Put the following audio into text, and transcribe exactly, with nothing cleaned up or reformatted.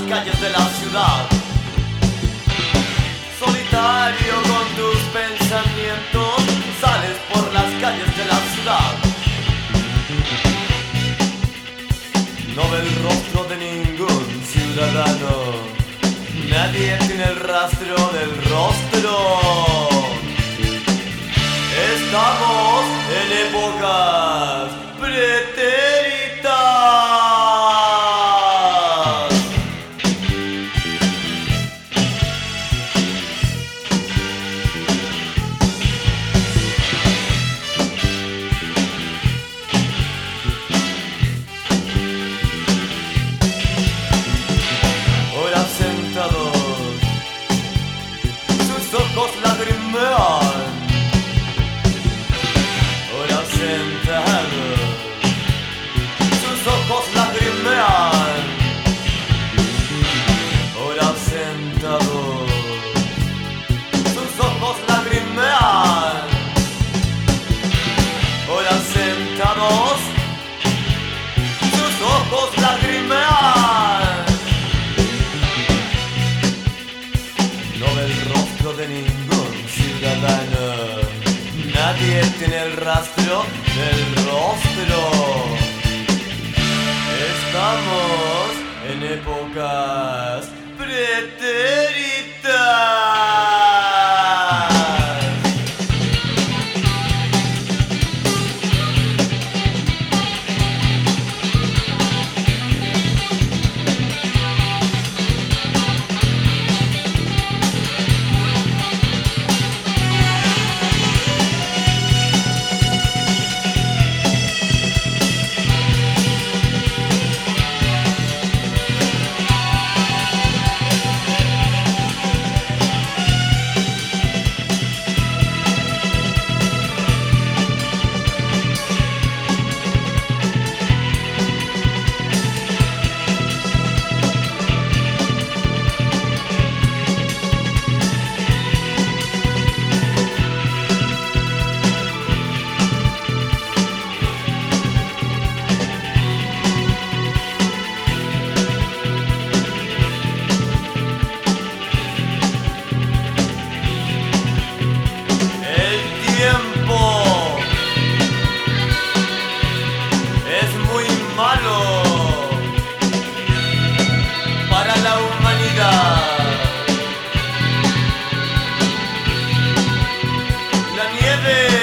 calles de la ciudad. Solitario con tus pensamientos, sales por las calles de la ciudad. No ve el rostro de ningún ciudadano, nadie tiene el rastro del rostro. Estamos en épocas pretéritas. Ahora sentados, sus ojos lagrimean. Ahora sentados, sus ojos lagrimean. Ahora sentados, sus ojos lagrimean. Ahora sentados, sus ojos lagrimean. No ve el rostro de ningún ciudadano, nadie tiene el rastro del rostro. Estamos en épocas pretéritas. Para la humanidad, la nieve